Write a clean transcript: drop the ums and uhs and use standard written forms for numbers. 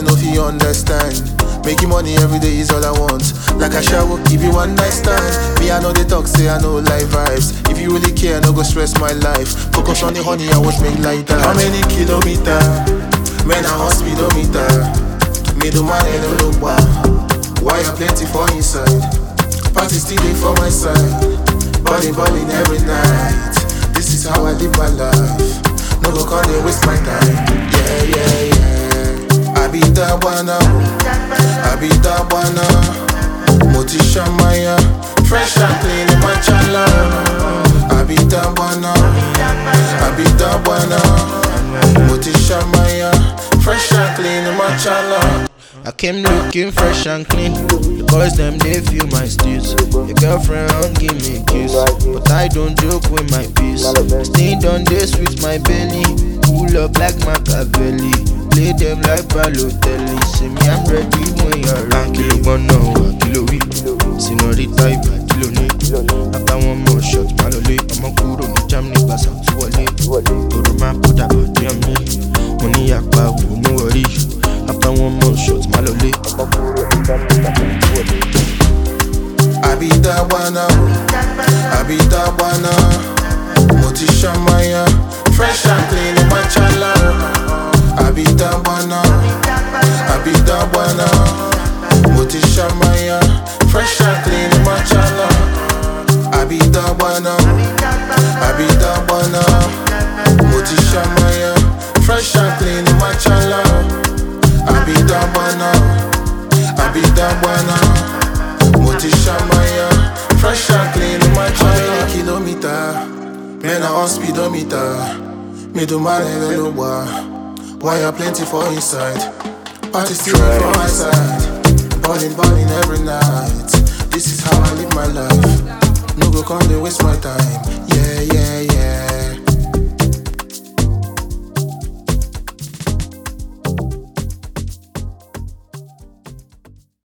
know if you understand. Making money every day is all I want. Like I shall give you one nice time. Me, I know they talk, say I know life vibes. If you really care, no go stress my life. Focus on the honey, I watch make light that. How many kilometers? Man, I on speedometer. Me do man, I don't know why. Why you plenty for inside? Party still there for my side. Balling every night. This is how I live my life. No go come and waste my time. Yeah. I be that one now. I be that one now. Moti Shamaya, fresh and clean in my chala. I be that one now. I be that one now. Moti Shamaya, fresh and clean in my chala. I came looking fresh and clean. The boys them they feel my steez. Your girlfriend won't give me a kiss, but I don't joke with my peace. Stained on this with my belly, pull up like Machiavelli. Play them like Balotelli. Say me I'm ready when you're ready. Kilo bono, kilo we. Senorita iba kilo ni. After one more shot, malole. I'ma kuro ni jam ni pass out to wale. Toro man put that body on me. Money yakpa, no worry. After one more shot, malole. I be that one now. I be that one now. Moti Shamaya, fresh and clean in my chala. I be that one now. I be that one now. Moti Shamaya, fresh and clean in my chala. I be that one now. I be that one now. Moti Shamaya, fresh and clean in my chala. I be that one now. I be that one now. Moti Shamaya, fresh and clean in my chala. How many kilometers? Man, I on speedometer. Me do man, I don't know why. Why you plenty for inside? Party still for my side. Balling every night. This is how I live my life. No go come and waste my time. Yeah.